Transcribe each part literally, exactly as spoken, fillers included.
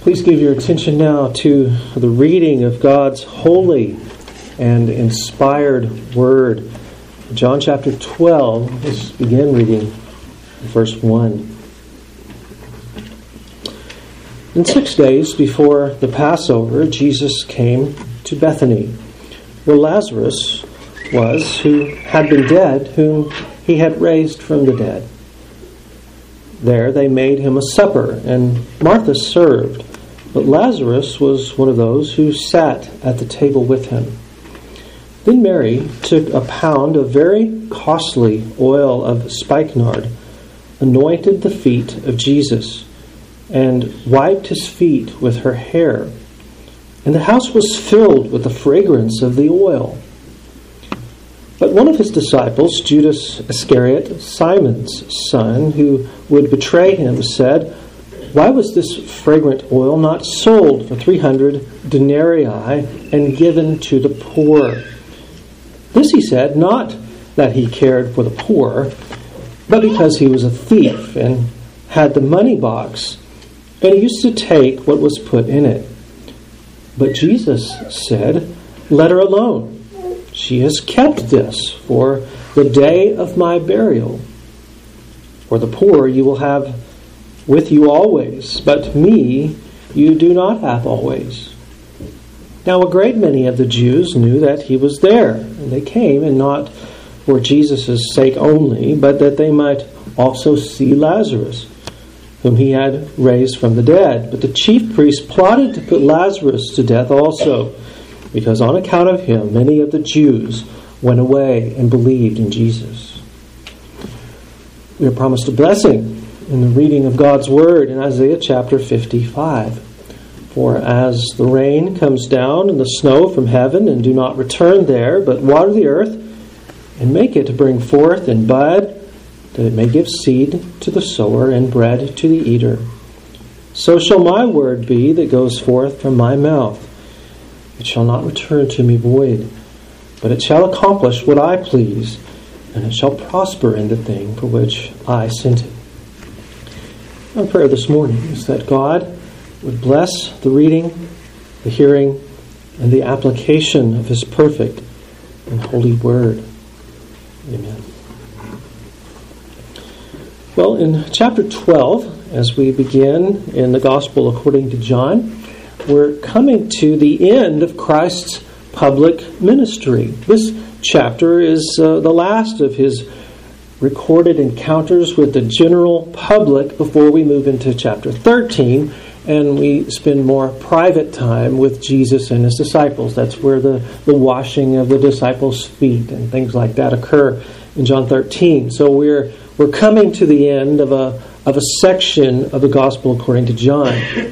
Please give your attention now to the reading of God's holy and inspired Word. John chapter twelve, let's begin reading verse one. In six days before the Passover, Jesus came to Bethany, where Lazarus was, who had been dead, whom he had raised from the dead. There they made him a supper, and Martha served, but Lazarus was one of those who sat at the table with him. Then Mary took a pound of very costly oil of spikenard, anointed the feet of Jesus, and wiped his feet with her hair. And the house was filled with the fragrance of the oil. But one of his disciples, Judas Iscariot, Simon's son, who would betray him, said, "Why was this fragrant oil not sold for three hundred denarii and given to the poor?" This he said, not that he cared for the poor, but because he was a thief and had the money box, and he used to take what was put in it. But Jesus said, "Let her alone. She has kept this for the day of my burial. For the poor you will have with you always, but me you do not have always." Now a great many of the Jews knew that he was there, and they came, and not for Jesus' sake only, but that they might also see Lazarus, whom he had raised from the dead. But the chief priests plotted to put Lazarus to death also, because on account of him many of the Jews went away and believed in Jesus. We are promised a blessing in the reading of God's Word in Isaiah chapter fifty-five. For as the rain comes down and the snow from heaven, and do not return there, but water the earth, and make it to bring forth and bud, that it may give seed to the sower and bread to the eater, so shall my word be that goes forth from my mouth. It shall not return to me void, but it shall accomplish what I please, and it shall prosper in the thing for which I sent it. Our prayer this morning is that God would bless the reading, the hearing, and the application of His perfect and holy Word. Amen. Well, in chapter twelve, as we begin in the Gospel according to John, we're coming to the end of Christ's public ministry. This chapter is uh, the last of His recorded encounters with the general public before we move into chapter thirteen, and we spend more private time with Jesus and His disciples. That's where the, the washing of the disciples' feet and things like that occur in John thirteen. So we're we're coming to the end of a of a section of the Gospel according to John.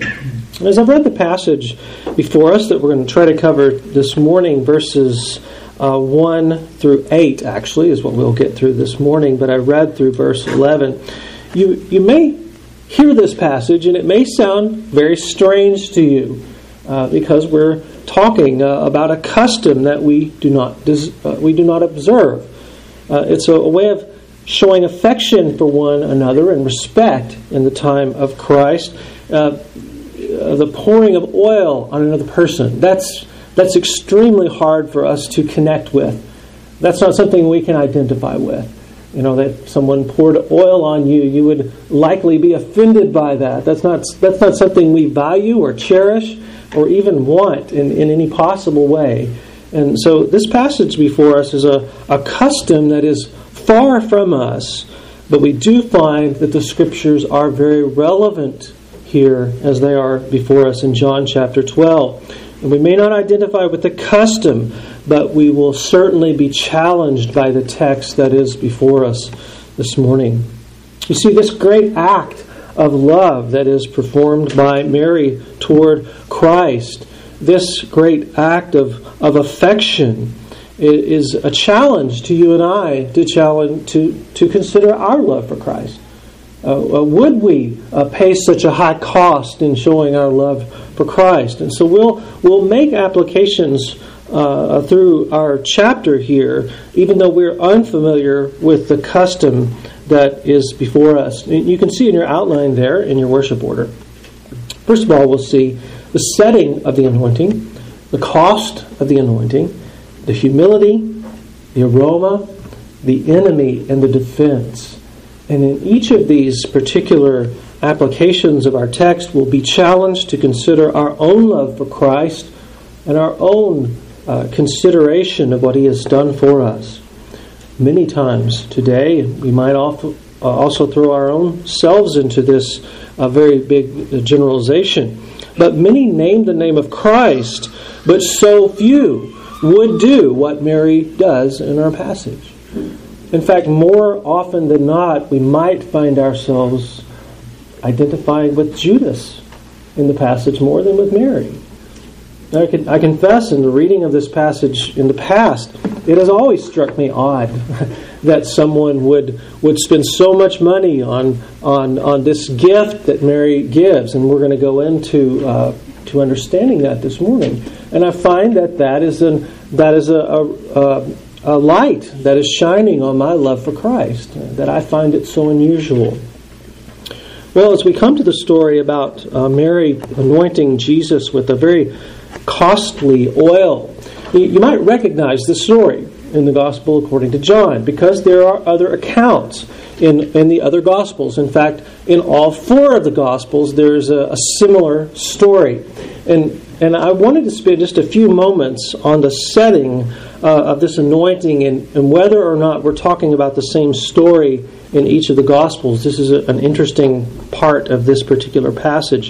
As I've read the passage before us that we're going to try to cover this morning, verses uh, one through eight, actually, is what we'll get through this morning, but I read through verse eleven. You, you may hear this passage, and it may sound very strange to you, uh, because we're talking uh, about a custom that we do not des- uh, we do not observe. Uh, it's a, a way of showing affection for one another and respect in the time of Christ. Uh, the pouring of oil on another person, that's that's extremely hard for us to connect with. That's not something we can identify with. You know, that someone poured oil on you, you would likely be offended by that. That's not that's not something we value or cherish or even want in, in any possible way. And so this passage before us is a, a custom that is far from us, but we do find that the Scriptures are very relevant here as they are before us in John chapter twelve. And we may not identify with the custom, but we will certainly be challenged by the text that is before us this morning. You see, this great act of love that is performed by Mary toward Christ, this great act of, of affection, is a challenge to you and I to challenge to, to consider our love for Christ. Uh, would we uh, pay such a high cost in showing our love for Christ? And so we'll we'll make applications uh, through our chapter here, even though we're unfamiliar with the custom that is before us. You can see in your outline there, in your worship order, First of all, we'll see the setting of the anointing, the cost of the anointing, the humility, the aroma, the enemy, and the defense. And in each of these particular applications of our text, we'll be challenged to consider our own love for Christ and our own uh, consideration of what He has done for us. Many times today, we might also, uh, also throw our own selves into this uh, very big uh, generalization. But many name the name of Christ, but so few would do what Mary does in our passage. In fact, more often than not, we might find ourselves identifying with Judas in the passage more than with Mary. I, can, I confess, in the reading of this passage in the past, it has always struck me odd that someone would would spend so much money on on on this gift that Mary gives, and we're going to go into uh, to understanding that this morning. And I find that that is an that is a, a, a light that is shining on my love for Christ. That I find it so unusual. Well, as we come to the story about uh, Mary anointing Jesus with a very costly oil, you, you might recognize the story in the Gospel according to John, because there are other accounts in, in the other Gospels. In fact, in all four of the Gospels, there's a, a similar story. And and I wanted to spend just a few moments on the setting uh, of this anointing and, and whether or not we're talking about the same story in each of the Gospels. This is a, an interesting part of this particular passage.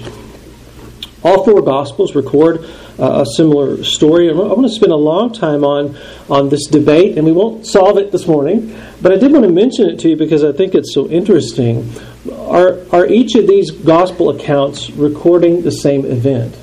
All four Gospels record uh, a similar story. I want to spend a long time on, on this debate, and we won't solve it this morning, but I did want to mention it to you because I think it's so interesting. Are, are each of these Gospel accounts recording the same event?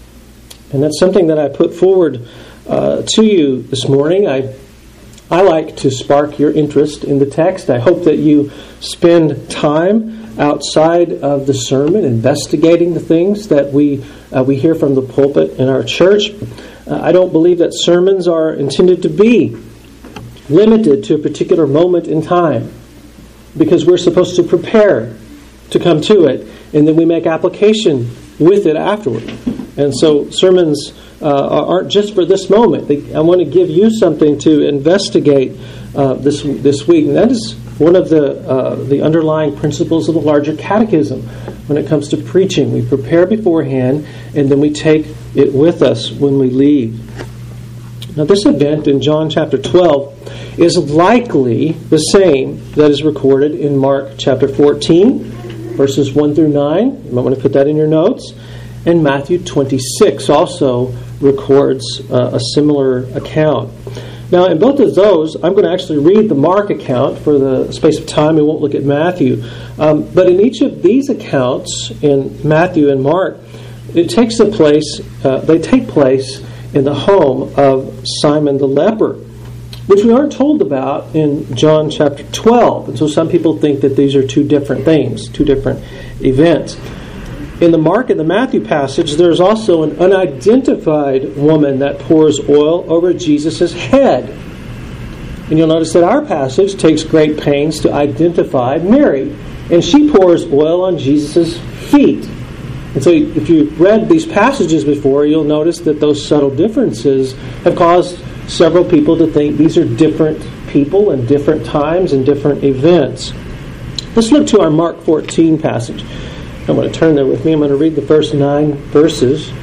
And that's something that I put forward uh, to you this morning. I I like to spark your interest in the text. I hope that you spend time outside of the sermon investigating the things that we uh, we hear from the pulpit in our church. Uh, I don't believe that sermons are intended to be limited to a particular moment in time, because we're supposed to prepare to come to it, and then we make application with it afterward. And so sermons uh, aren't just for this moment. They, I want to give you something to investigate uh, this this week, and that is one of the uh, the underlying principles of the larger catechism. When it comes to preaching, we prepare beforehand, and then we take it with us when we leave. Now, this event in John chapter twelve is likely the same that is recorded in Mark chapter fourteen, verses one through nine. You might want to put that in your notes. And Matthew twenty-six also records uh, a similar account. Now, in both of those, I'm going to actually read the Mark account for the space of time. We won't look at Matthew. Um, but in each of these accounts, in Matthew and Mark, it takes a place. Uh, they take place in the home of Simon the leper, which we aren't told about in John chapter twelve. And so some people think that these are two different things, two different events. In the Mark and the Matthew passage, there's also an unidentified woman that pours oil over Jesus' head. And you'll notice that our passage takes great pains to identify Mary, and she pours oil on Jesus' feet. And so if you've read these passages before, you'll notice that those subtle differences have caused several people to think these are different people and different times and different events. Let's look to our Mark fourteen passage. I'm going to turn there with me. I'm going to read the first nine verses.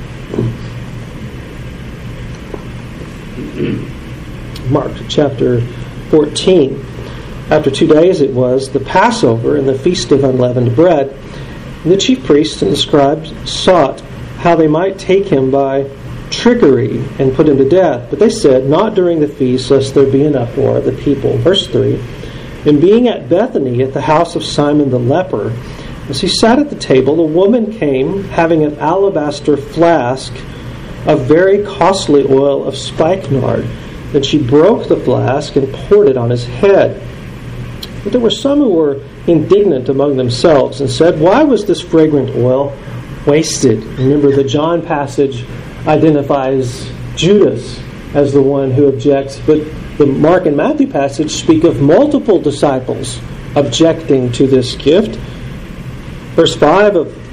Mark chapter fourteen. After two days it was the Passover and the Feast of Unleavened Bread. And the chief priests and the scribes sought how they might take him by trickery and put him to death. But they said, not during the feast, lest there be an uproar of the people. Verse three. And being at Bethany at the house of Simon the leper, as he sat at the table, a woman came having an alabaster flask of very costly oil of spikenard. Then she broke the flask and poured it on his head. But there were some who were indignant among themselves and said, why was this fragrant oil wasted? Remember, the John passage identifies Judas as the one who objects, but the Mark and Matthew passage speak of multiple disciples objecting to this gift. Verse five of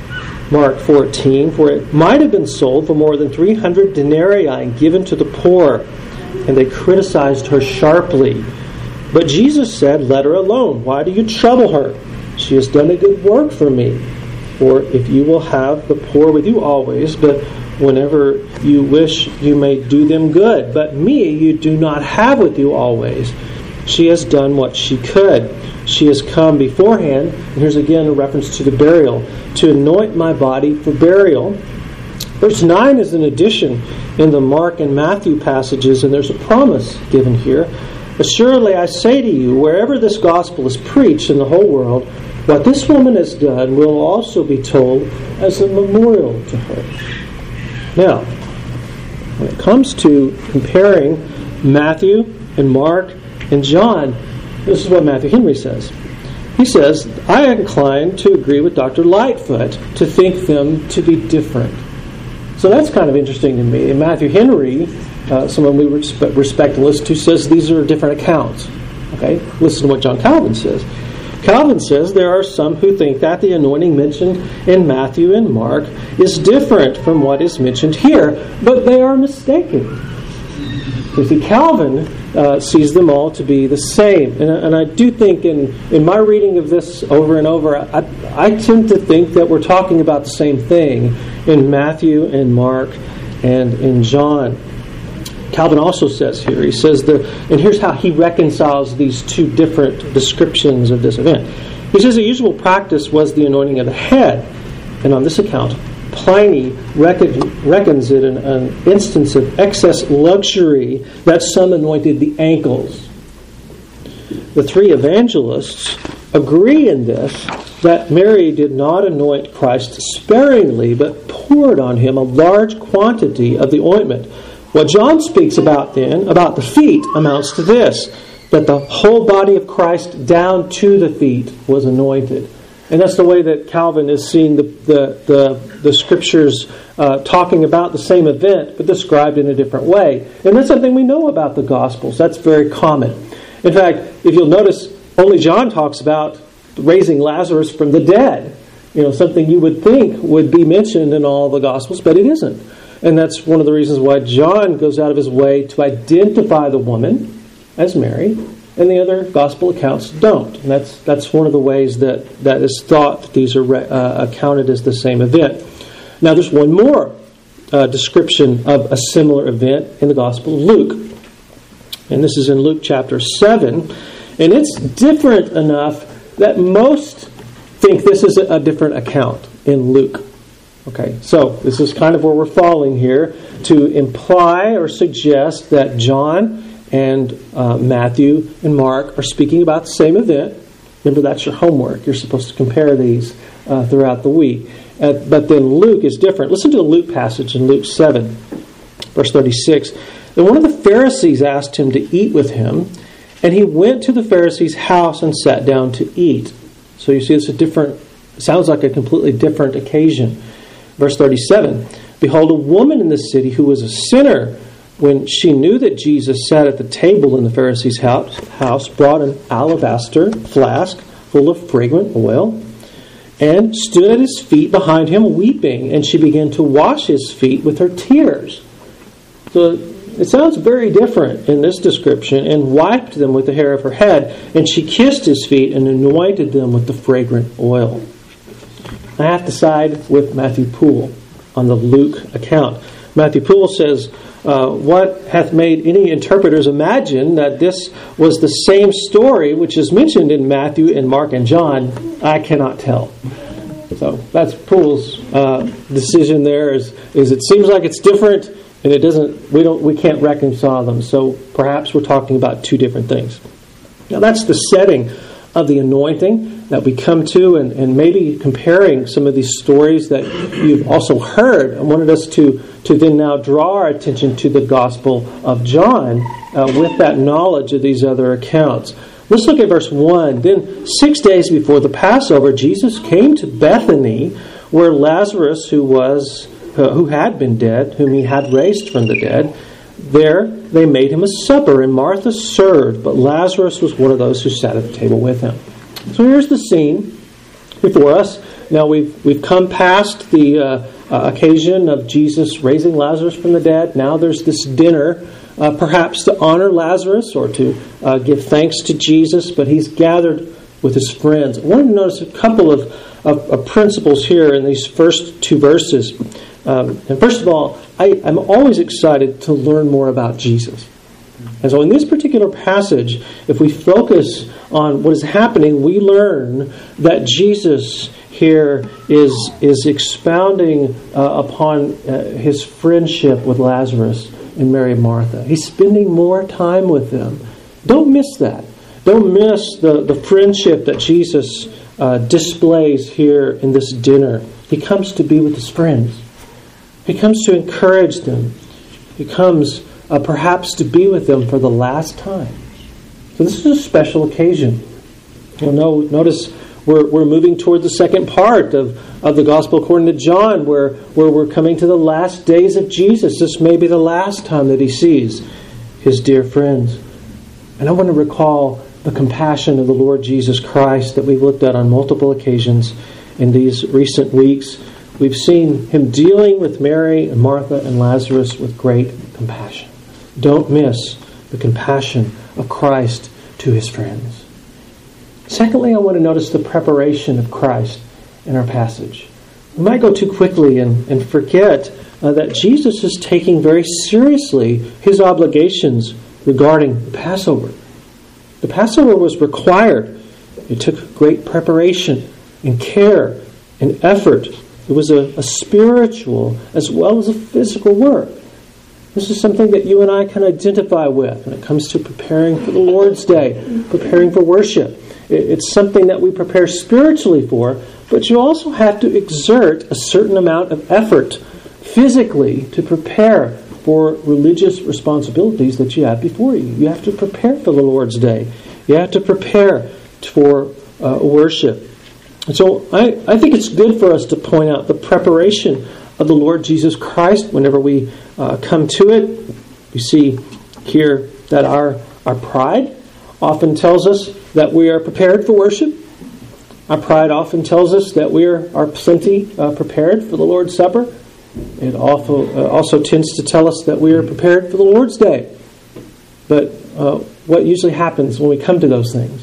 Mark fourteen, for it might have been sold for more than three hundred denarii and given to the poor. And they criticized her sharply. But Jesus said, let her alone. Why do you trouble her? She has done a good work for me. For if you will have the poor with you always, but whenever you wish you may do them good. But me you do not have with you always. She has done what she could. She has come beforehand, and here's again a reference to the burial, to anoint my body for burial. Verse nine is an addition in the Mark and Matthew passages, and there's a promise given here. Assuredly I say to you, wherever this gospel is preached in the whole world, what this woman has done will also be told as a memorial to her. Now, when it comes to comparing Matthew and Mark and John, this is what Matthew Henry says. He says, I incline to agree with Doctor Lightfoot to think them to be different. So that's kind of interesting to me. And Matthew Henry, uh, someone we respect, respect and listen to, says these are different accounts. Okay, listen to what John Calvin says. Calvin says there are some who think that the anointing mentioned in Matthew and Mark is different from what is mentioned here, but they are mistaken. You see, Calvin uh, sees them all to be the same. And, and I do think in, in my reading of this over and over, I, I tend to think that we're talking about the same thing in Matthew and Mark and in John. Calvin also says here, he says, the, and here's how he reconciles these two different descriptions of this event. He says the usual practice was the anointing of the head. And on this account, Pliny reckon, reckons it an, an instance of excess luxury that some anointed the ankles. The three evangelists agree in this, that Mary did not anoint Christ sparingly, but poured on him a large quantity of the ointment. What John speaks about then, about the feet, amounts to this, that the whole body of Christ down to the feet was anointed. And that's the way that Calvin is seeing the the, the, the Scriptures uh, talking about the same event, but described in a different way. And that's something we know about the Gospels. That's very common. In fact, if you'll notice, only John talks about raising Lazarus from the dead. You know, something you would think would be mentioned in all the Gospels, but it isn't. And that's one of the reasons why John goes out of his way to identify the woman as Mary, and the other Gospel accounts don't. And that's that's one of the ways that, that is thought that these are uh, accounted as the same event. Now, there's one more uh, description of a similar event in the Gospel of Luke. And this is in Luke chapter seven. And it's different enough that most think this is a different account in Luke. Okay, so this is kind of where we're falling here, to imply or suggest that John and uh, Matthew and Mark are speaking about the same event. Remember, that's your homework. You're supposed to compare these uh, throughout the week. Uh, but then Luke is different. Listen to the Luke passage in Luke seven, verse thirty-six. Then one of the Pharisees asked him to eat with him, and he went to the Pharisee's house and sat down to eat. So you see, it's a different, sounds like a completely different occasion. Verse thirty-seven, behold, a woman in the city who was a sinner, when she knew that Jesus sat at the table in the Pharisee's house, brought an alabaster flask full of fragrant oil, and stood at his feet behind him weeping, and she began to wash his feet with her tears. So it sounds very different in this description, and wiped them with the hair of her head, and she kissed his feet and anointed them with the fragrant oil. I have to side with Matthew Poole on the Luke account. Matthew Poole says, uh, what hath made any interpreters imagine that this was the same story which is mentioned in Matthew and Mark and John? I cannot tell. So that's Poole's uh, decision there. Is, is it seems like it's different, and it doesn't. We don't. We can't reconcile them. So perhaps we're talking about two different things. Now that's the setting of the anointing that we come to, and, and maybe comparing some of these stories that you've also heard. I wanted us to, to then now draw our attention to the Gospel of John uh, with that knowledge of these other accounts. Let's look at verse one. Then six days before the Passover, Jesus came to Bethany, where Lazarus, who was uh, who had been dead, whom he had raised from the dead, there they made him a supper, and Martha served, but Lazarus was one of those who sat at the table with him. So here's the scene before us. Now we've we've come past the uh, uh, occasion of Jesus raising Lazarus from the dead. Now there's this dinner, uh, perhaps to honor Lazarus or to uh, give thanks to Jesus, but he's gathered with his friends. I wanted to notice a couple of, of, of principles here in these first two verses. Um, and first of all, I, I'm always excited to learn more about Jesus. And so in this particular passage, if we focus on what is happening, we learn that Jesus here is, is expounding uh, upon uh, his friendship with Lazarus and Mary and Martha. He's spending more time with them. Don't miss that. Don't miss the, the friendship that Jesus uh, displays here in this dinner. He comes to be with his friends. He comes to encourage them. He comes uh, perhaps to be with them for the last time. So this is a special occasion. You'll know, notice we're, we're moving toward the second part of, of the Gospel according to John, where, where we're coming to the last days of Jesus. This may be the last time that he sees his dear friends. And I want to recall the compassion of the Lord Jesus Christ that we've looked at on multiple occasions in these recent weeks. We've seen him dealing with Mary and Martha and Lazarus with great compassion. Don't miss the compassion of Christ to his friends. Secondly, I want to notice the preparation of Christ in our passage. We might go too quickly and, and forget uh, that Jesus is taking very seriously his obligations regarding the Passover. The Passover was required. It took great preparation and care and effort. It was a, a spiritual as well as a physical work. This is something that you and I can identify with when it comes to preparing for the Lord's Day, preparing for worship. It, it's something that we prepare spiritually for, but you also have to exert a certain amount of effort physically to prepare for religious responsibilities that you have before you. You have to prepare for the Lord's Day. You have to prepare for uh, worship. And so I, I think it's good for us to point out the preparation of the Lord Jesus Christ whenever we uh, come to it. We see here that our, our pride often tells us that we are prepared for worship. Our pride often tells us that we are, are plenty uh, prepared for the Lord's Supper. It also, uh, also tends to tell us that we are prepared for the Lord's Day. But uh, what usually happens when we come to those things?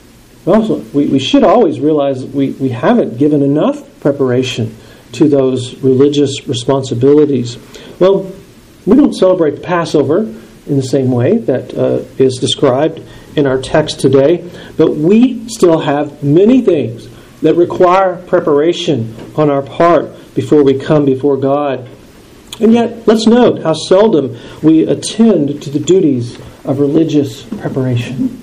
Also, we, we should always realize we, we haven't given enough preparation to those religious responsibilities. Well, we don't celebrate the Passover in the same way that uh, is described in our text today, but we still have many things that require preparation on our part before we come before God. And yet, let's note how seldom we attend to the duties of religious preparation.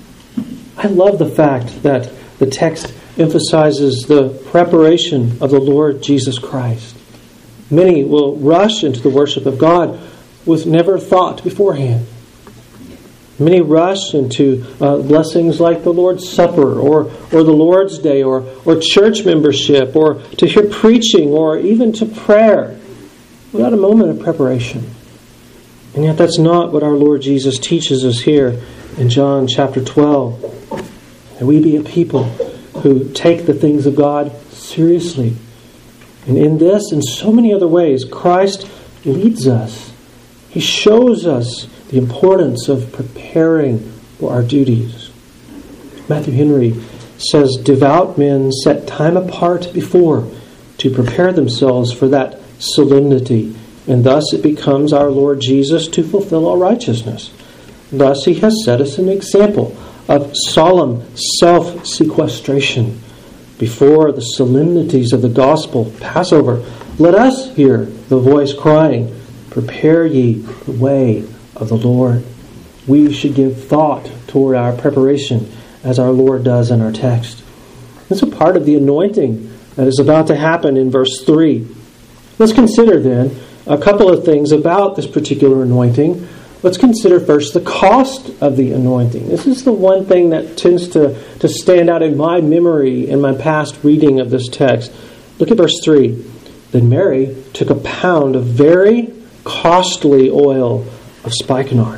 I love the fact that the text emphasizes the preparation of the Lord Jesus Christ. Many will rush into the worship of God with never thought beforehand. Many rush into uh, blessings like the Lord's Supper or, or the Lord's Day or, or church membership or to hear preaching or even to prayer without a moment of preparation. And yet that's not what our Lord Jesus teaches us here in John chapter twelve. That we be a people who take the things of God seriously. And in this and so many other ways, Christ leads us. He shows us the importance of preparing for our duties. Matthew Henry says, devout men set time apart before to prepare themselves for that solemnity, and thus it becomes our Lord Jesus to fulfill all righteousness. Thus he has set us an example of solemn self-sequestration before the solemnities of the gospel, Passover. Let us hear the voice crying, prepare ye the way of the Lord. We should give thought toward our preparation as our Lord does in our text. This is a part of the anointing that is about to happen in verse three. Let's consider then a couple of things about this particular anointing. Let's consider first the cost of the anointing. This is the one thing that tends to, to stand out in my memory in my past reading of this text. Look at verse three. Then Mary took a pound of very costly oil of spikenard.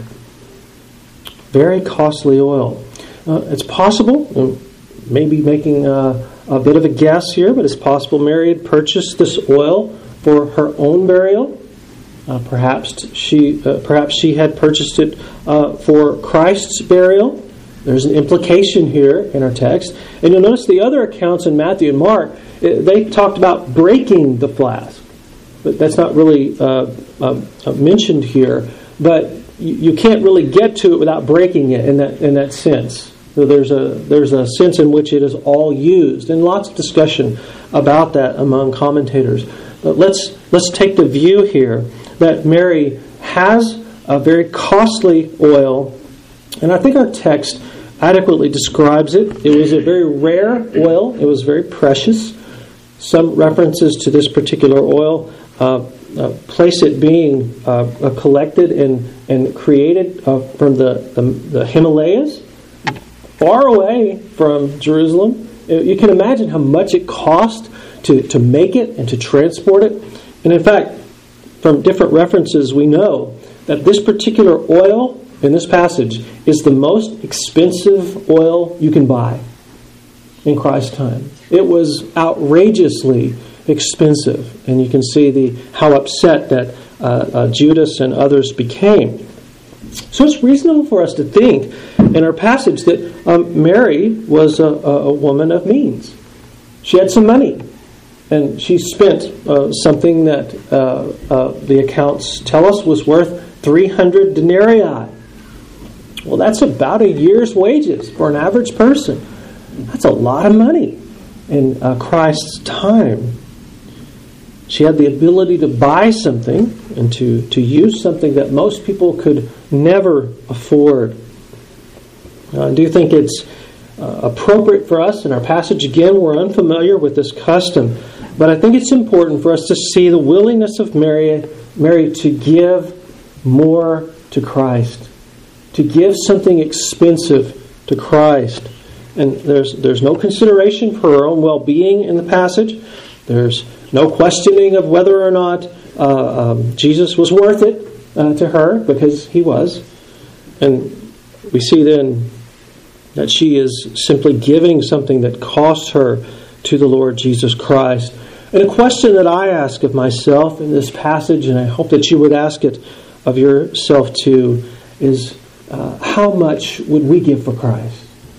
Very costly oil. Uh, it's possible, maybe making uh, a bit of a guess here, but it's possible Mary had purchased this oil for her own burial. Uh, perhaps she uh, perhaps she had purchased it uh, for Christ's burial. There's an implication here in our text. And you'll notice the other accounts in Matthew and Mark, they talked about breaking the flask. But that's not really uh, uh, mentioned here. But you, you can't really get to it without breaking it in that in that sense. So there's a there's a sense in which it is all used, and lots of discussion about that among commentators. But let's let's take the view here that Mary has a very costly oil, and I think our text adequately describes it. It was a very rare oil. It was very precious. Some references to this particular oil uh, uh, place it being uh, collected and, and created uh, from the, the, the Himalayas, far away from Jerusalem. You can imagine how much it cost to, to make it and to transport it. And in fact, from different references, we know that this particular oil in this passage is the most expensive oil you can buy in Christ's time. It was outrageously expensive, and you can see the how upset that uh, uh, Judas and others became. So it's reasonable for us to think in our passage that um, Mary was a, a woman of means. She had some money, and she spent uh, something that uh, uh, the accounts tell us was worth three hundred denarii. Well, that's about a year's wages for an average person. That's a lot of money in uh, Christ's time. She had the ability to buy something and to, to use something that most people could never afford. Uh, I do think it's uh, appropriate for us in our passage. Again, we're unfamiliar with this custom, but I think it's important for us to see the willingness of Mary, Mary to give more to Christ, to give something expensive to Christ. And there's there's no consideration for her own well-being in the passage. There's no questioning of whether or not uh, um, Jesus was worth it uh, to her, because he was. And we see then that she is simply giving something that cost her to the Lord Jesus Christ. And a question that I ask of myself in this passage, and I hope that you would ask it of yourself too, is uh, how much would we give for Christ?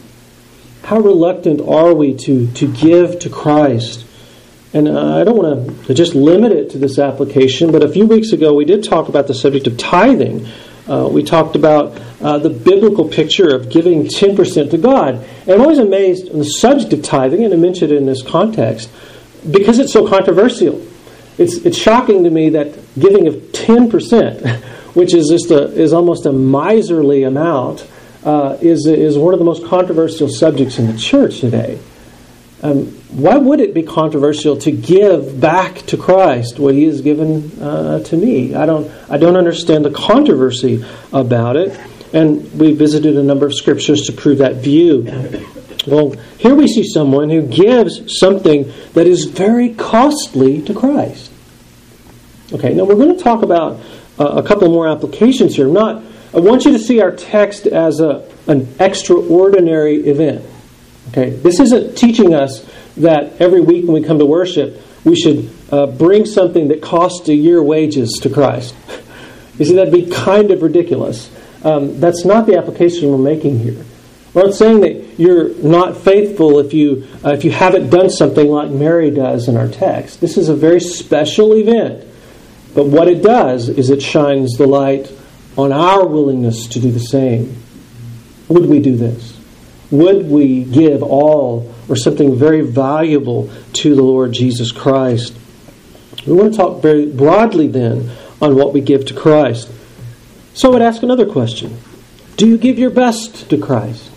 How reluctant are we to, to give to Christ? And uh, I don't want to just limit it to this application, but a few weeks ago we did talk about the subject of tithing. Uh, we talked about uh, the biblical picture of giving ten percent to God. And I'm always amazed on the subject of tithing, and I mentioned it in this context, because it's so controversial. It's it's shocking to me that giving of ten percent, which is just a, is almost a miserly amount, uh, is is one of the most controversial subjects in the church today. Um, why would it be controversial to give back to Christ what He has given uh, to me? I don't I don't understand the controversy about it, and we visited a number of scriptures to prove that view. Well, here we see someone who gives something that is very costly to Christ. Okay, now we're going to talk about uh, a couple more applications here. Not, I want you to see our text as a an extraordinary event. Okay, this isn't teaching us that every week when we come to worship, we should uh, bring something that costs a year wages to Christ. You see, that'd be kind of ridiculous. Um, that's not the application we're making here. We're not saying that you're not faithful if you uh, if you haven't done something like Mary does in our text. This is a very special event. But what it does is it shines the light on our willingness to do the same. Would we do this? Would we give all or something very valuable to the Lord Jesus Christ? We want to talk very broadly then on what we give to Christ. So I would ask another question. Do you give your best to Christ?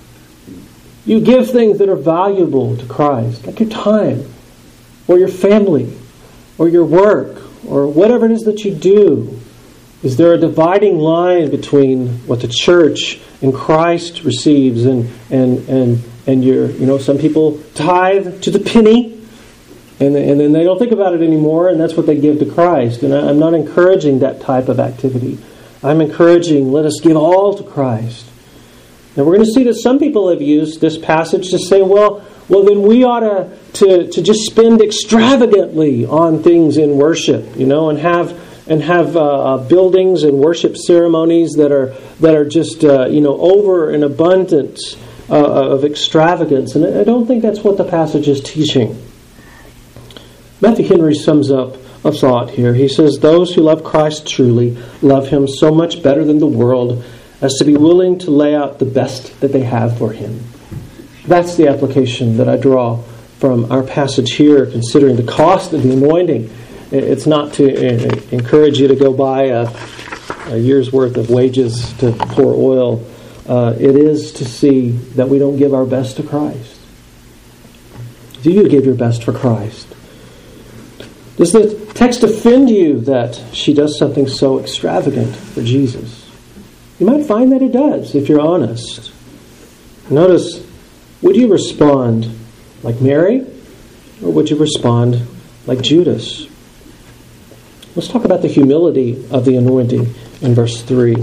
You give things that are valuable to Christ, like your time, or your family, or your work, or whatever it is that you do. Is there a dividing line between what the church and Christ receives and and and and your you know some people tithe to the penny, and and then they don't think about it anymore, and that's what they give to Christ. And I'm not encouraging that type of activity. I'm encouraging, let us give all to Christ. Now we're going to see that some people have used this passage to say, well, well, then we ought to, to, to just spend extravagantly on things in worship, you know, and have and have uh, buildings and worship ceremonies that are that are just uh, you know over an abundance uh, of extravagance. And I don't think that's what the passage is teaching. Matthew Henry sums up a thought here. He says, "Those who love Christ truly love Him so much better than the world as to be willing to lay out the best that they have for Him." That's the application that I draw from our passage here, considering the cost of the anointing. It's not to encourage you to go buy a, a year's worth of wages to pour oil. Uh, it is to see that we don't give our best to Christ. Do you give your best for Christ? Does the text offend you that she does something so extravagant for Jesus? You might find that it does, if you're honest. Notice, would you respond like Mary, or would you respond like Judas? Let's talk about the humility of the anointing in verse three.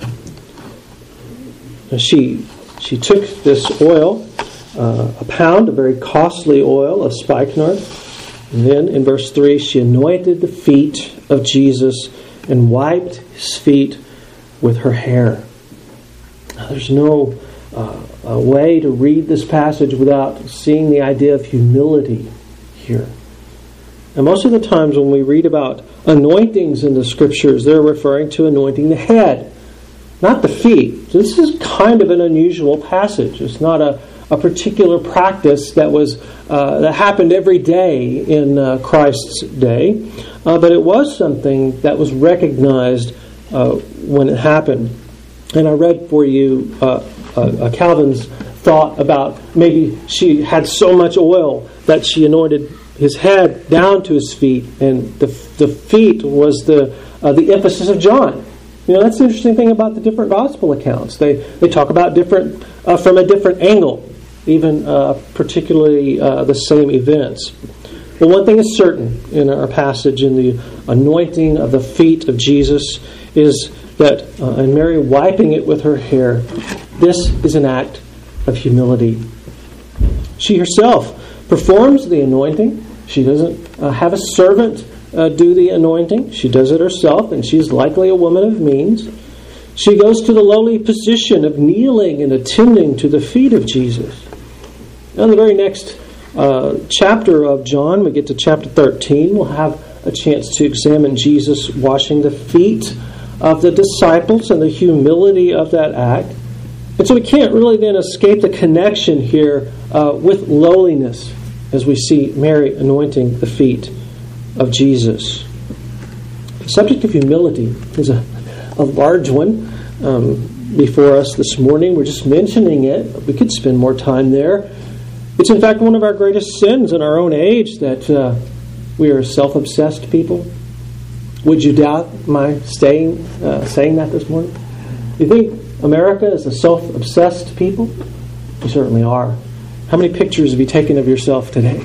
Now she, she took this oil, uh, a pound, a very costly oil of spikenard, and then in verse three, she anointed the feet of Jesus and wiped His feet with her hair. Now, there's no uh, a way to read this passage without seeing the idea of humility here. And most of the times when we read about anointings in the Scriptures, they're referring to anointing the head, not the feet. This is kind of an unusual passage. It's not a, a particular practice that was uh, that happened every day in uh, Christ's day, uh, but it was something that was recognized uh, when it happened. And I read for you uh, uh, Calvin's thought about maybe she had so much oil that she anointed His head down to His feet, and the the feet was the uh, the emphasis of John. You know, that's the interesting thing about the different gospel accounts. They they talk about different uh, from a different angle, even uh, particularly uh, the same events. But one thing is certain in our passage, in the anointing of the feet of Jesus, is that uh, and Mary wiping it with her hair, this is an act of humility. She herself performs the anointing. She doesn't uh, have a servant uh, do the anointing. She does it herself, and she's likely a woman of means. She goes to the lowly position of kneeling and attending to the feet of Jesus. Now, in the very next uh, chapter of John, we get to chapter thirteen, we'll have a chance to examine Jesus washing the feet of the disciples and the humility of that act. And so we can't really then escape the connection here uh, with lowliness, as we see Mary anointing the feet of Jesus. The subject of humility is a, a large one um, before us this morning. We're just mentioning it. We could spend more time there. It's in fact one of our greatest sins in our own age that uh, we are self-obsessed people. Would you doubt my staying, uh, saying that this morning? Do you think America is a self-obsessed people? We certainly are. How many pictures have you taken of yourself today?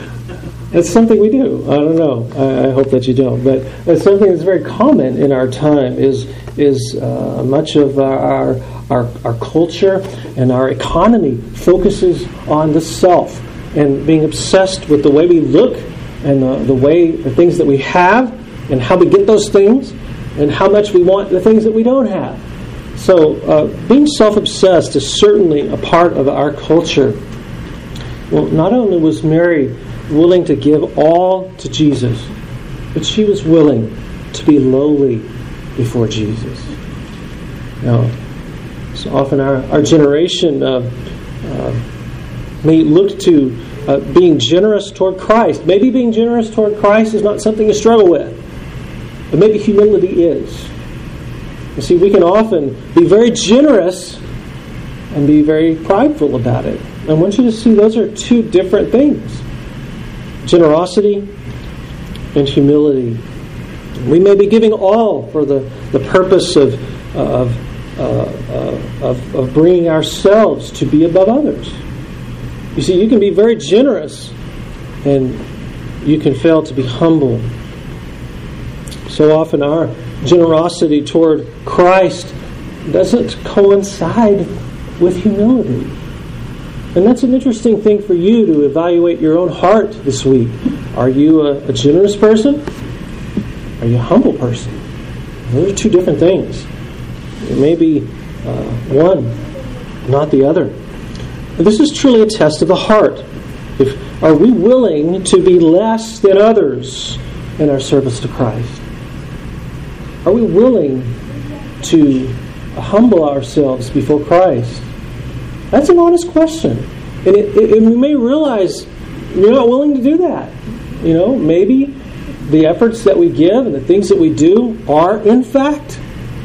It's something we do. I don't know. I, I hope that you don't. But it's something that's very common in our time. Is is uh, much of our, our our culture and our economy focuses on the self and being obsessed with the way we look and the, the way the things that we have and how we get those things and how much we want the things that we don't have. So uh, being self-obsessed is certainly a part of our culture. Well, not only was Mary willing to give all to Jesus, but she was willing to be lowly before Jesus. Now, so often our, our generation uh, uh, may look to uh, being generous toward Christ. Maybe being generous toward Christ is not something to struggle with, but maybe humility is. You see, we can often be very generous and be very prideful about it. I want you to see those are two different things. Generosity and humility. We may be giving all for the, the purpose of, of, uh, uh, of, of bringing ourselves to be above others. You see, you can be very generous and you can fail to be humble. So often our generosity toward Christ doesn't coincide with humility. And that's an interesting thing for you to evaluate your own heart this week. Are you a, a generous person? Are you a humble person? Those are two different things. It may be uh, one, not the other. And this is truly a test of the heart. If, are we willing to be less than others in our service to Christ? Are we willing to humble ourselves before Christ? That's an honest question. And, it, it, and we may realize you're not willing to do that. You know, maybe the efforts that we give and the things that we do are, in fact,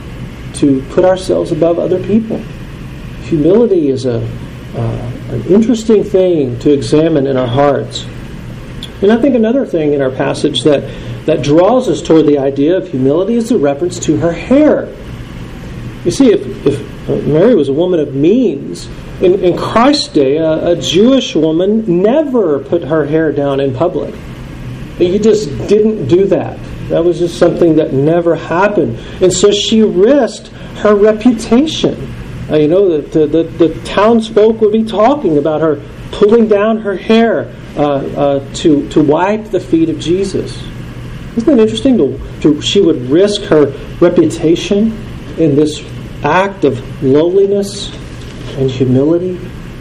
to put ourselves above other people. Humility is a uh, an interesting thing to examine in our hearts. And I think another thing in our passage that, that draws us toward the idea of humility is the reference to her hair. You see, if, if Mary was a woman of means, in, in Christ's day, a, a Jewish woman never put her hair down in public. You just didn't do that. That was just something that never happened. And so she risked her reputation. Uh, you know, the, the, the townsfolk would be talking about her pulling down her hair uh, uh, to, to wipe the feet of Jesus. Isn't that interesting? To, to, she would risk her reputation in this act of lowliness and humility.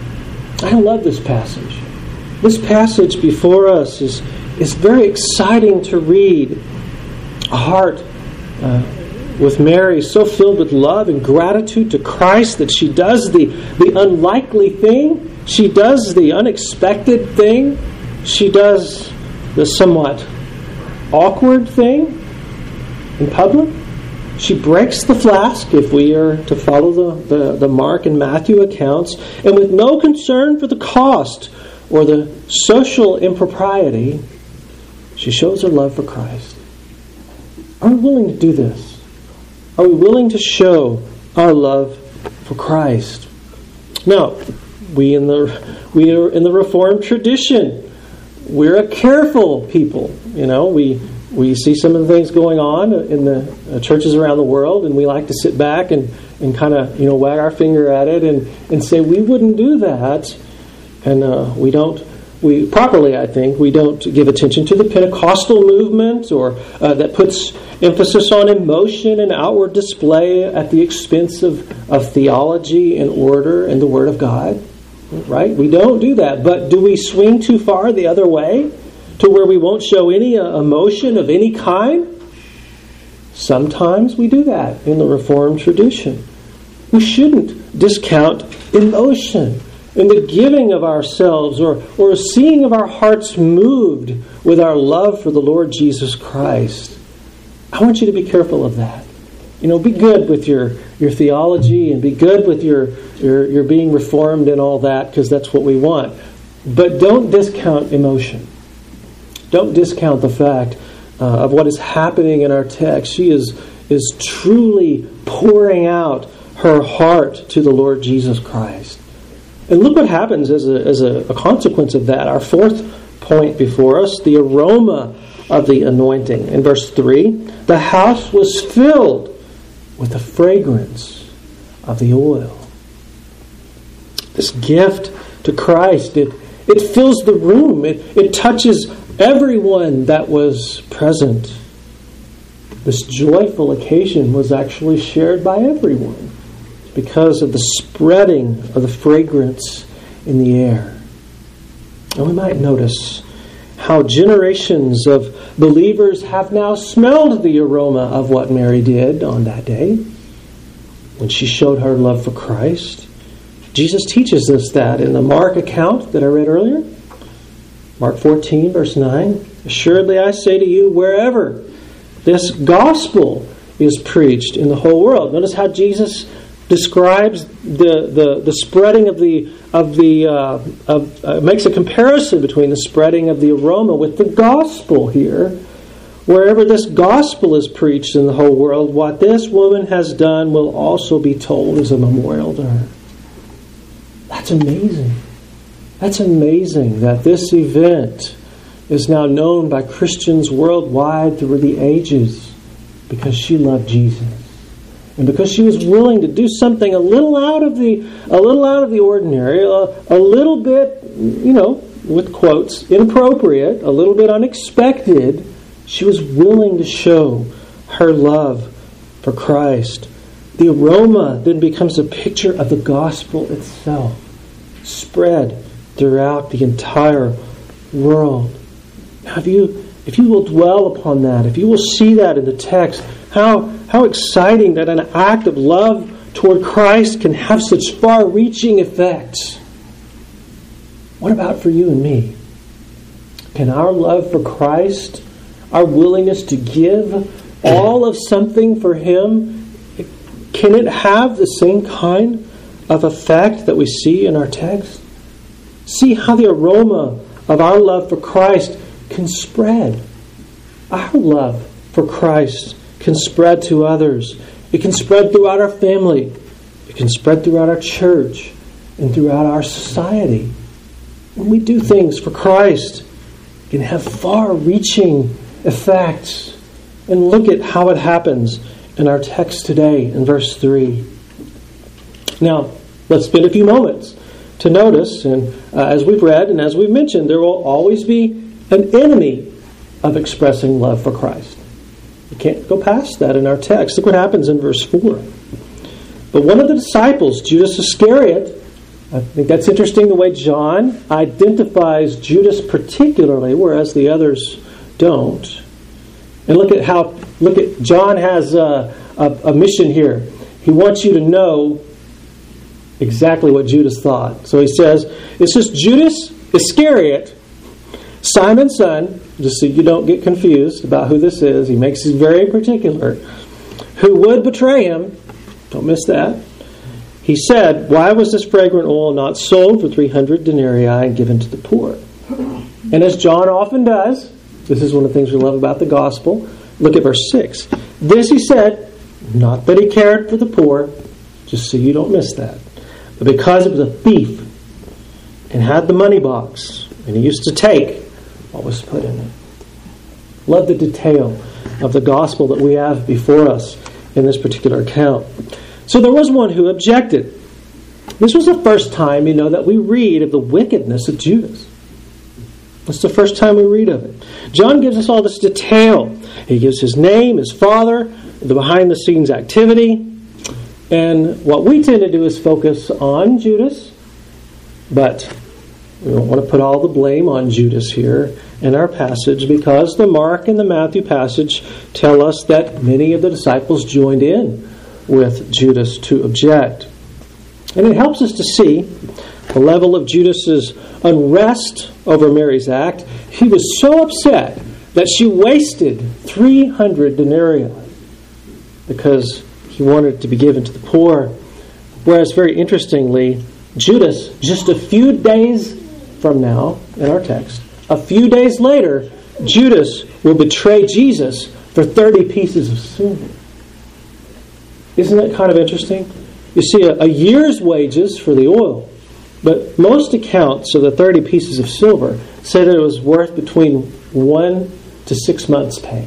I love this passage. This passage before us is, is very exciting to read. A heart uh, with Mary so filled with love and gratitude to Christ that she does the, the unlikely thing. She does the unexpected thing. She does the somewhat awkward thing in public. She breaks the flask, if we are to follow the, the, the Mark and Matthew accounts, and with no concern for the cost or the social impropriety, she shows her love for Christ. Are we willing to do this? Are we willing to show our love for Christ? Now, we in the we are in the Reformed tradition. We're a careful people. You know, we we see some of the things going on in the uh, churches around the world, and we like to sit back and, and kind of you know wag our finger at it and, and say we wouldn't do that, and uh, we don't. We properly, I think, we don't give attention to the Pentecostal movement or uh, that puts emphasis on emotion and outward display at the expense of, of theology and order and the Word of God. Right? We don't do that. But do we swing too far the other way to where we won't show any uh, emotion of any kind? Sometimes we do that in the Reformed tradition. We shouldn't discount emotion in the giving of ourselves or, or seeing of our hearts moved with our love for the Lord Jesus Christ. I want you to be careful of that. You know, be good with your, your theology and be good with your, your, your being reformed and all that, because that's what we want. But don't discount emotion. Don't discount the fact uh, of what is happening in our text. She is, is truly pouring out her heart to the Lord Jesus Christ. And look what happens as a, as a, a consequence of that. Our fourth point before us, the aroma of the anointing. In verse three, the house was filled with the fragrance of the oil. This gift to Christ, it, it fills the room. It, it touches everyone that was present. This joyful occasion was actually shared by everyone, because of the spreading of the fragrance in the air. And we might notice how generations of believers have now smelled the aroma of what Mary did on that day when she showed her love for Christ. Jesus teaches us that in the Mark account that I read earlier. Mark fourteen, verse nine. Assuredly I say to you, wherever this gospel is preached in the whole world. Notice how Jesus describes the, the, the spreading of the of the uh, of, uh, makes a comparison between the spreading of the aroma with the gospel here. Wherever this gospel is preached in the whole world, what this woman has done will also be told as a memorial to her. That's amazing. That's amazing that this event is now known by Christians worldwide through the ages because she loved Jesus. And because she was willing to do something a little out of the a little out of the ordinary, a, a little bit, you know, with quotes, inappropriate, a little bit unexpected, she was willing to show her love for Christ. The aroma then becomes a picture of the gospel itself, spread throughout the entire world. Now, if you if you will dwell upon that, if you will see that in the text, how how exciting that an act of love toward Christ can have such far-reaching effects. What about for you and me? Can our love for Christ, our willingness to give all of something for Him, can it have the same kind of effect that we see in our text? See how the aroma of our love for Christ can spread. Our love for Christ can spread to others. It can spread throughout our family. It can spread throughout our church and throughout our society. When we do things for Christ, it can have far-reaching effects. And look at how it happens in our text today in verse three. Now, let's spend a few moments to notice, and uh, as we've read and as we've mentioned, there will always be an enemy of expressing love for Christ. We can't go past that in our text. Look what happens in verse four. But one of the disciples, Judas Iscariot, I think that's interesting the way John identifies Judas particularly, whereas the others don't. And look at how, look at, John has a, a, a mission here. He wants you to know exactly what Judas thought. So he says, it's just Judas Iscariot, Simon's son, just so you don't get confused about who this is. He makes it very particular. Who would betray him. Don't miss that. He said, why was this fragrant oil not sold for three hundred denarii and given to the poor? And as John often does, this is one of the things we love about the gospel. Look at verse six. This he said, not that he cared for the poor, just so you don't miss that, but because it was a thief and had the money box, and he used to take what was put in it. Love the detail of the gospel that we have before us in this particular account. So there was one who objected. This was the first time, you know, that we read of the wickedness of Judas. It's the first time we read of it. John gives us all this detail. He gives his name, his father, the behind-the-scenes activity. And what we tend to do is focus on Judas, but we don't want to put all the blame on Judas here in our passage, because the Mark and the Matthew passage tell us that many of the disciples joined in with Judas to object. And it helps us to see the level of Judas's unrest over Mary's act. He was so upset that she wasted three hundred denarii because he wanted it to be given to the poor. Whereas, very interestingly, Judas, just a few days from now, in our text, a few days later, Judas will betray Jesus for thirty pieces of silver. Isn't that kind of interesting? You see, a, a year's wages for the oil, but most accounts of the thirty pieces of silver say that it was worth between one to six months' pay.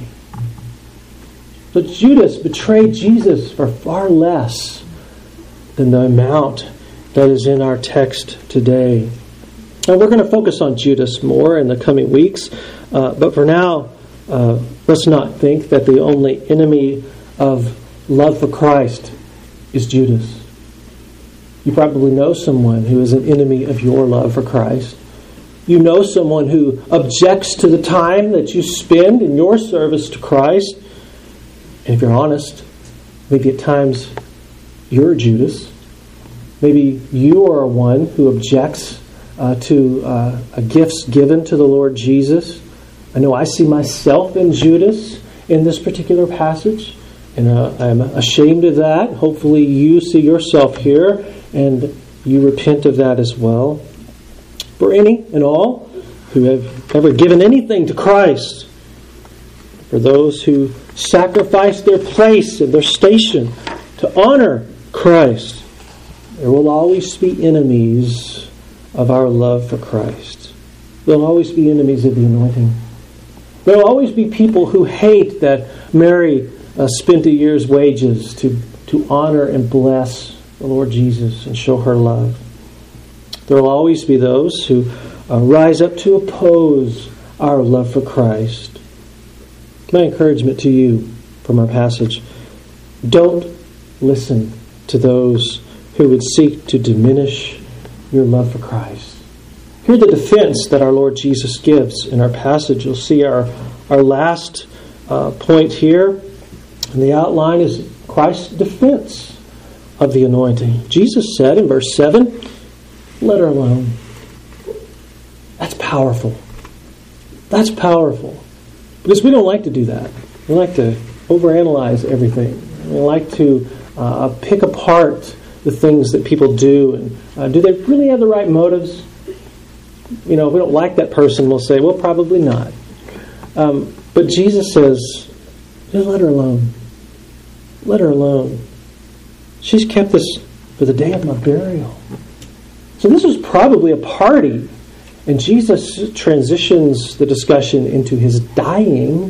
But Judas betrayed Jesus for far less than the amount that is in our text today. Now, we're going to focus on Judas more in the coming weeks, uh, but for now, uh, let's not think that the only enemy of love for Christ is Judas. You probably know someone who is an enemy of your love for Christ. You know someone who objects to the time that you spend in your service to Christ. And if you're honest, maybe at times you're a Judas. Maybe you are one who objects uh, to uh, gifts given to the Lord Jesus. I know I see myself in Judas in this particular passage, and uh, I'm ashamed of that. Hopefully you see yourself here and you repent of that as well. For any and all who have ever given anything to Christ, for those who sacrifice their place and their station to honor Christ, there will always be enemies of our love for Christ. There will always be enemies of the anointing. There will always be people who hate that Mary uh, spent a year's wages to to honor and bless the Lord Jesus and show her love. There will always be those who uh, rise up to oppose our love for Christ. My encouragement to you from our passage, don't listen to those who would seek to diminish your love for Christ. Hear the defense that our Lord Jesus gives in our passage. You'll see our, our last uh, point here, and the outline is Christ's defense of the anointing. Jesus said in verse seven, let her alone. That's powerful. That's powerful. Because we don't like to do that. We like to overanalyze everything. We like to uh, pick apart the things that people do. And uh, do they really have the right motives? You know, if we don't like that person, we'll say, well, probably not. Um, but Jesus says, just let her alone. Let her alone. She's kept this for the day of my burial. So this was probably a party. And Jesus transitions the discussion into his dying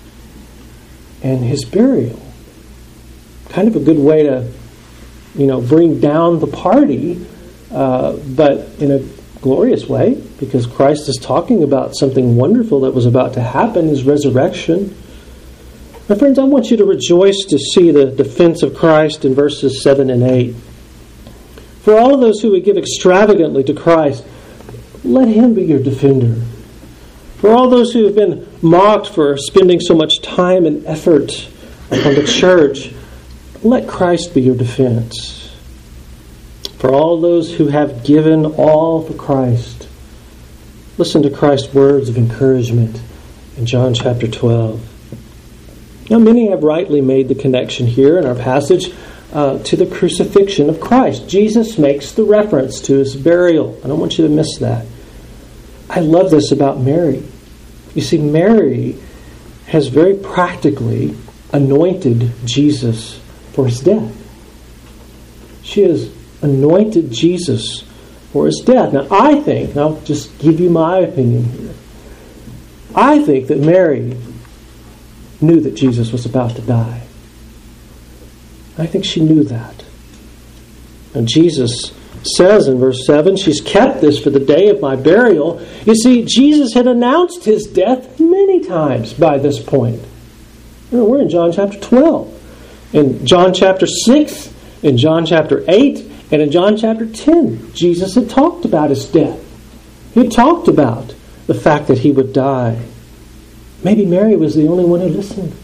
and his burial. Kind of a good way to, you know, bring down the party, uh, but in a glorious way, because Christ is talking about something wonderful that was about to happen, his resurrection. My friends, I want you to rejoice to see the defense of Christ in verses seven and eight. For all of those who would give extravagantly to Christ, let him be your defender. For all those who have been mocked for spending so much time and effort upon the church, let Christ be your defense. For all those who have given all for Christ, listen to Christ's words of encouragement in John chapter twelve. Now, many have rightly made the connection here in our passage uh, to the crucifixion of Christ. Jesus makes the reference to his burial. I don't want you to miss that. I love this about Mary. You see, Mary has very practically anointed Jesus for his death. She has anointed Jesus for his death. Now, I think, and I'll just give you my opinion here, I think that Mary knew that Jesus was about to die. I think she knew that. And Jesus says in verse seven, she's kept this for the day of my burial. You see, Jesus had announced his death many times by this point. You know, we're in John chapter twelve. In John chapter six, in John chapter eight, and in John chapter ten, Jesus had talked about his death. He had talked about the fact that he would die. Maybe Mary was the only one who listened.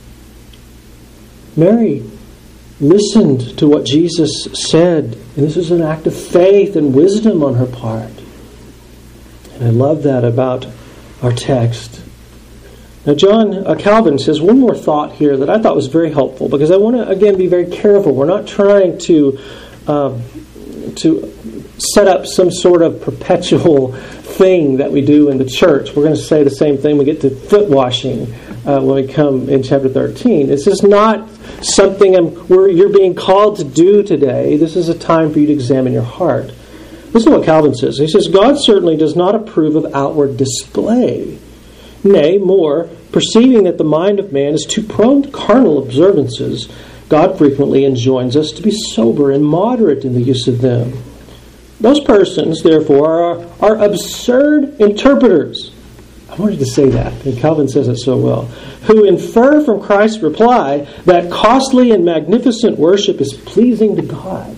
Mary listened to what Jesus said, and this is an act of faith and wisdom on her part. And I love that about our text. Now, John uh, Calvin says one more thought here that I thought was very helpful, because I want to, again, be very careful. We're not trying to uh, to set up some sort of perpetual thing that we do in the church. We're going to say the same thing we get to foot washing uh, when we come in chapter thirteen. This is not something I'm, where you're being called to do today. This is a time for you to examine your heart. Listen to what Calvin says. He says, God certainly does not approve of outward display. Nay, more, perceiving that the mind of man is too prone to carnal observances, God frequently enjoins us to be sober and moderate in the use of them. Those persons, therefore, are, are absurd interpreters. I wanted to say that, and Calvin says it so well. Who infer from Christ's reply that costly and magnificent worship is pleasing to God.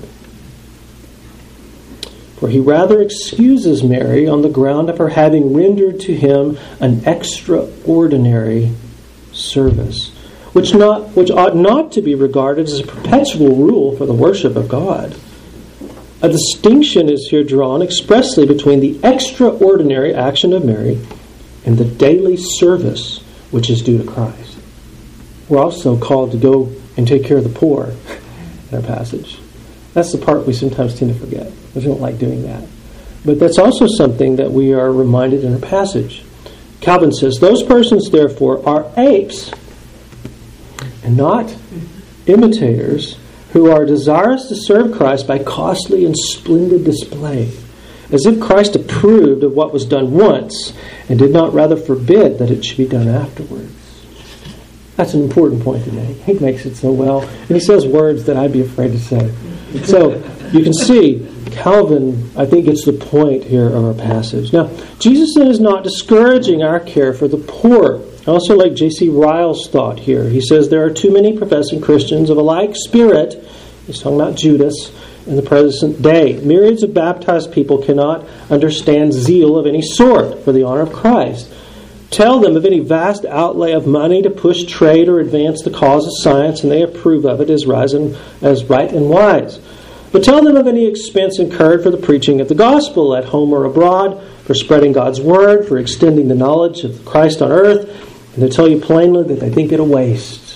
For he rather excuses Mary on the ground of her having rendered to him an extraordinary service, which not which ought not to be regarded as a perpetual rule for the worship of God. A distinction is here drawn expressly between the extraordinary action of Mary and the daily service which is due to Christ. We're also called to go and take care of the poor in our passage. That's the part we sometimes tend to forget. We don't like doing that. But that's also something that we are reminded in our passage. Calvin says, those persons, therefore, are apes and not imitators who are desirous to serve Christ by costly and splendid display, as if Christ approved of what was done once and did not rather forbid that it should be done afterwards. That's an important point to make. He makes it so well. And he says words that I'd be afraid to say. So you can see Calvin, I think, gets the point here of our passage. Now, Jesus is not discouraging our care for the poor. I also like J C Ryle's thought here. He says there are too many professing Christians of a like spirit, he's talking about Judas, in the present day. Myriads of baptized people cannot understand zeal of any sort for the honor of Christ. Tell them of any vast outlay of money to push trade or advance the cause of science, and they approve of it as right and, as right and wise. But tell them of any expense incurred for the preaching of the gospel at home or abroad, for spreading God's word, for extending the knowledge of Christ on earth, and they tell you plainly that they think it a waste.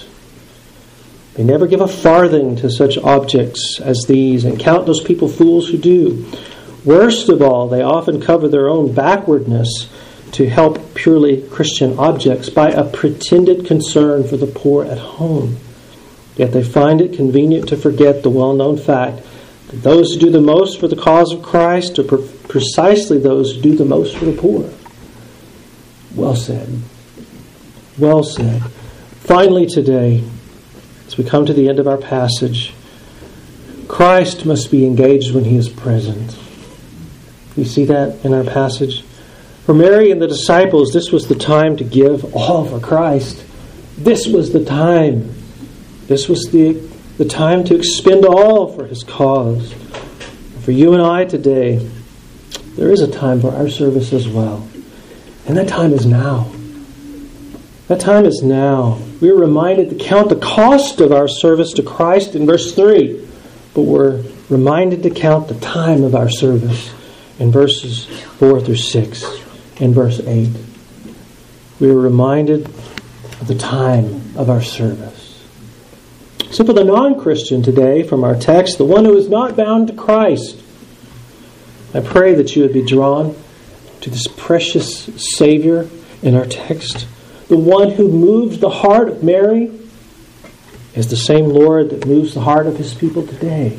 They never give a farthing to such objects as these, and count those people fools who do. Worst of all, they often cover their own backwardness to help purely Christian objects by a pretended concern for the poor at home. Yet they find it convenient to forget the well-known fact that those who do the most for the cause of Christ are pre- precisely those who do the most for the poor. Well said. Well said. Finally today, as we come to the end of our passage, Christ must be engaged when He is present. You see that in our passage? For Mary and the disciples, this was the time to give all for Christ. This was the time. This was the, the time to expend all for His cause. For you and I today, there is a time for our service as well. And that time is now. That time is now. We are reminded to count the cost of our service to Christ in verse three. But we're reminded to count the time of our service in verses four through six. In verse eight, we are reminded of the time of our service. So for the non-Christian today, from our text, the one who is not bound to Christ, I pray that you would be drawn to this precious Savior in our text. The one who moves the heart of Mary is the same Lord that moves the heart of His people today.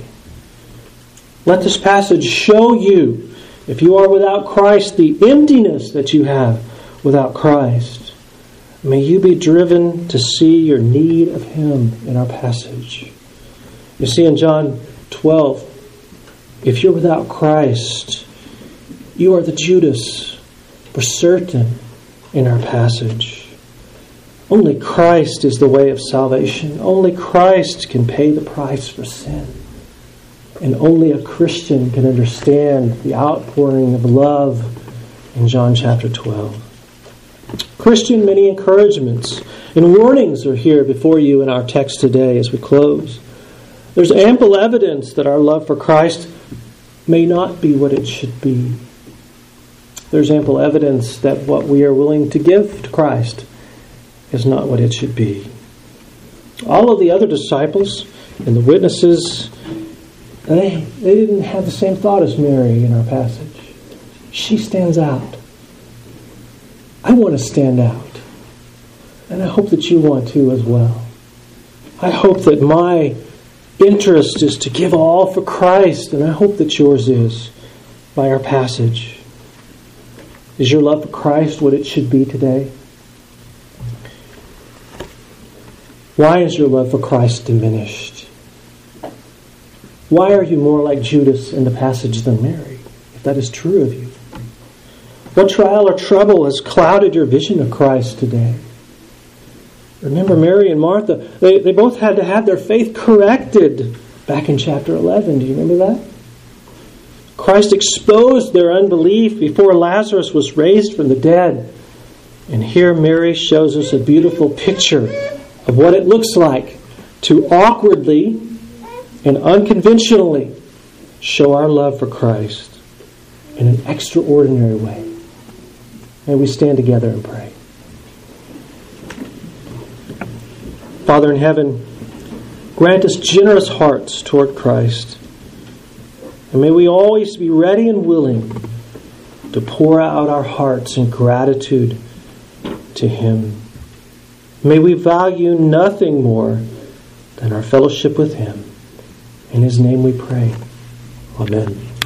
Let this passage show you, if you are without Christ, the emptiness that you have without Christ. May you be driven to see your need of Him in our passage. You see in John twelve, if you're without Christ, you are the Judas for certain in our passage. Only Christ is the way of salvation. Only Christ can pay the price for sin. And only a Christian can understand the outpouring of love in John chapter twelve. Christian, many encouragements and warnings are here before you in our text today as we close. There's ample evidence that our love for Christ may not be what it should be. There's ample evidence that what we are willing to give to Christ is not what it should be. All of the other disciples and the witnesses, They, they didn't have the same thought as Mary in our passage. She stands out. I want to stand out. And I hope that you want to as well. I hope that my interest is to give all for Christ, and I hope that yours is by our passage. Is your love for Christ what it should be today? Why is your love for Christ diminished? Why are you more like Judas in the passage than Mary, if that is true of you? What trial or trouble has clouded your vision of Christ today? Remember Mary and Martha, they, they both had to have their faith corrected back in chapter eleven. Do you remember that? Christ exposed their unbelief before Lazarus was raised from the dead. And here Mary shows us a beautiful picture of what it looks like to awkwardly and unconventionally show our love for Christ in an extraordinary way. May we stand together and pray. Father in heaven, grant us generous hearts toward Christ. And may we always be ready and willing to pour out our hearts in gratitude to Him. May we value nothing more than our fellowship with Him. In His name we pray. Amen.